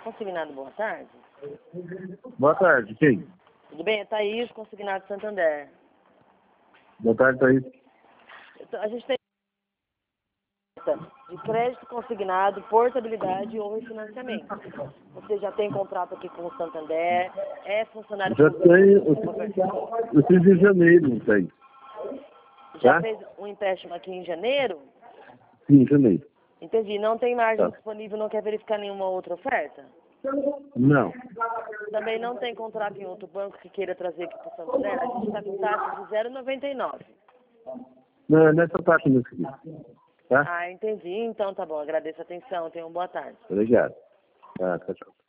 Consignado, boa tarde. Boa tarde, quem? Tudo bem? É Thaís, consignado Santander. Boa tarde, Thaís. A gente tem de crédito consignado, portabilidade ou refinanciamento. Você já tem contrato aqui com o Santander, é funcionário Já público? tenho, eu fiz em janeiro, Thaís. Já Tá? fez um empréstimo aqui em janeiro? Sim, em janeiro. Entendi. Não tem margem Tá. disponível, não quer verificar nenhuma outra oferta? Não. Também não tem contrato em outro banco que queira trazer aqui para o Santander? A gente está com taxa de 0,99. Não, é nessa taxa mesmo aqui. Tá? Ah, entendi. Então tá bom. Agradeço a atenção. Tenham uma boa tarde. Obrigado. Tá, tchau, tchau.